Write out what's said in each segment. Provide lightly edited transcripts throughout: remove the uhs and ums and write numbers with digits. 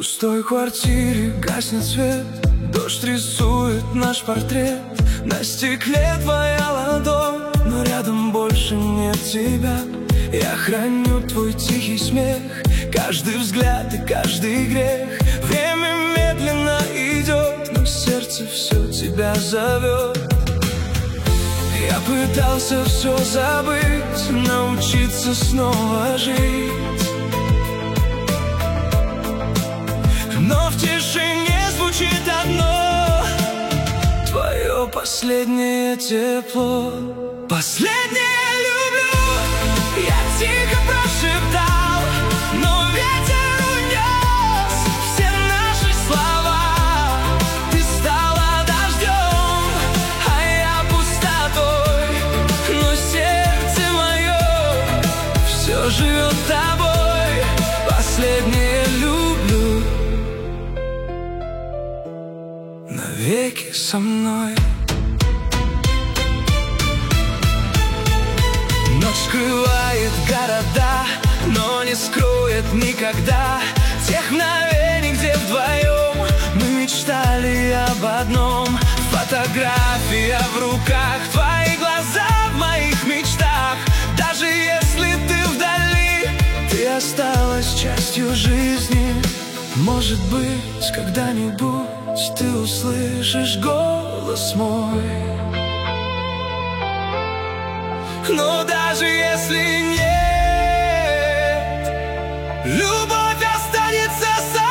пустой квартире гаснет свет, дождь рисует наш портрет. На стекле твоя ладонь, но рядом больше нет тебя. Я храню твой тихий смех, каждый взгляд и каждый грех. Время медленно идет, но сердце все тебя зовет. Я пытался все забыть, научиться снова жить, но в тишине звучит одно: твое последнее тепло. Последнее люблю, я тихо прошептал, но ветер унес все наши слова. Ты стала дождем, а я пустотой, но сердце мое все живет тобой. Последнее люблю, навеки со мной. Ночь скрывает города, но не скроет никогда тех мгновений, где вдвоем мы мечтали об одном. Фотография в руках, твои глаза в моих мечтах. Даже если ты вдали, ты осталась частью жизни. Может быть, когда-нибудь ты услышишь голос мой. Но даже если нет, любовь останется со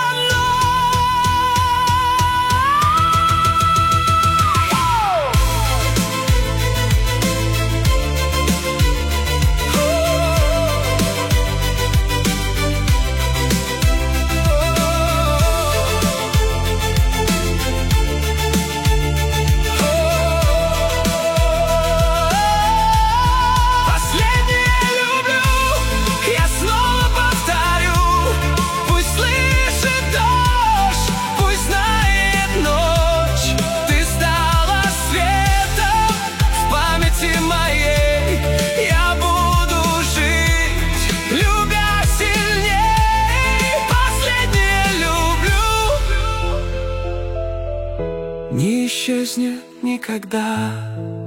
не исчезнет никогда.